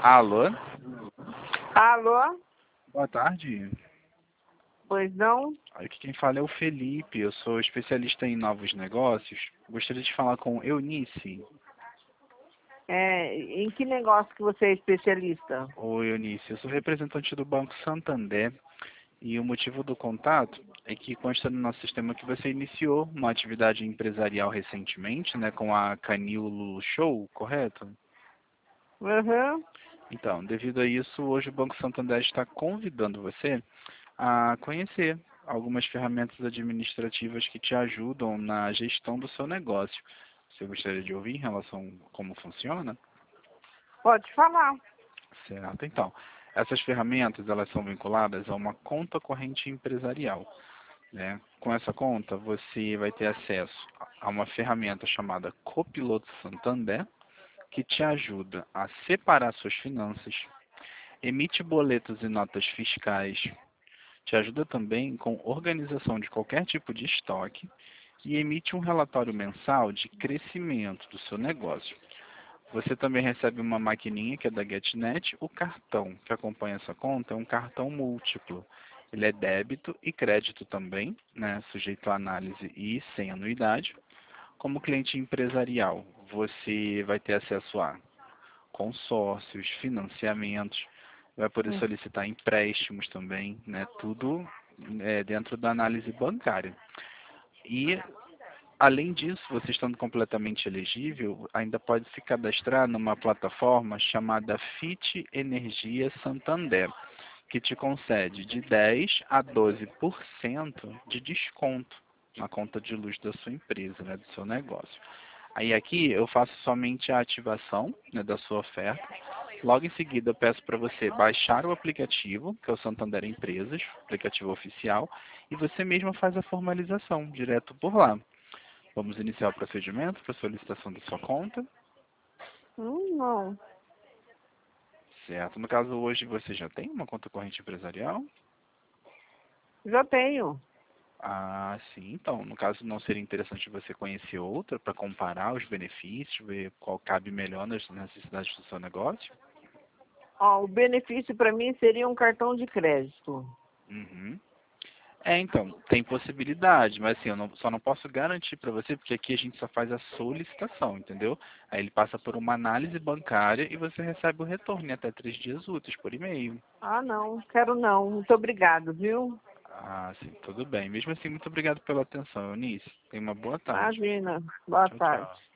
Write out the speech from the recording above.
Alô? Alô? Boa tarde. Pois não? Aqui quem fala é o Felipe, eu sou especialista em novos negócios. Gostaria de falar com Eunice. Em que negócio que você é especialista? Oi, Eunice, eu sou representante do Banco Santander e o motivo do contato é que consta no nosso sistema que você iniciou uma atividade empresarial recentemente, né, com a Canil Lulu Show, correto? Uhum. Então, devido a isso, hoje o Banco Santander está convidando você a conhecer algumas ferramentas administrativas que te ajudam na gestão do seu negócio. Você gostaria de ouvir em relação a como funciona? Pode falar. Certo. Então, essas ferramentas elas são vinculadas a uma conta corrente empresarial, né? Com essa conta, você vai ter acesso a uma ferramenta chamada Copiloto Santander, que te ajuda a separar suas finanças, emite boletos e notas fiscais, te ajuda também com organização de qualquer tipo de estoque e emite um relatório mensal de crescimento do seu negócio. Você também recebe uma maquininha que é da GetNet. O cartão que acompanha essa conta é um cartão múltiplo. Ele é débito e crédito também, né, sujeito à análise e sem anuidade. Como cliente empresarial, você vai ter acesso a consórcios, financiamentos, vai poder Hum. solicitar empréstimos também, né? Tudo dentro da análise bancária. E, além disso, você estando completamente elegível, ainda pode se cadastrar numa plataforma chamada Fit Energia Santander, que te concede de 10 a 12% de desconto na conta de luz da sua empresa, né, do seu negócio. Aí aqui eu faço somente a ativação, né, da sua oferta. Logo em seguida eu peço para você baixar o aplicativo, que é o Santander Empresas, aplicativo oficial, e você mesma faz a formalização direto por lá. Vamos iniciar o procedimento para solicitação da sua conta. Não. Certo. No caso hoje você já tem uma conta corrente empresarial? Já tenho. Ah, sim. Então, no caso, não seria interessante você conhecer outra para comparar os benefícios, ver qual cabe melhor nas necessidades do seu negócio? Ó, o benefício para mim seria um cartão de crédito. Uhum. Então, tem possibilidade, mas assim, só não posso garantir para você, porque aqui a gente só faz a solicitação, entendeu? Aí ele passa por uma análise bancária e você recebe o retorno em até 3 dias úteis por e-mail. Ah, não. Quero não. Muito obrigado, viu? Ah, sim, tudo bem. Mesmo assim, muito obrigado pela atenção, Eunice. Tenha uma boa tarde. Imagina. Boa Tchau, tchau. tarde.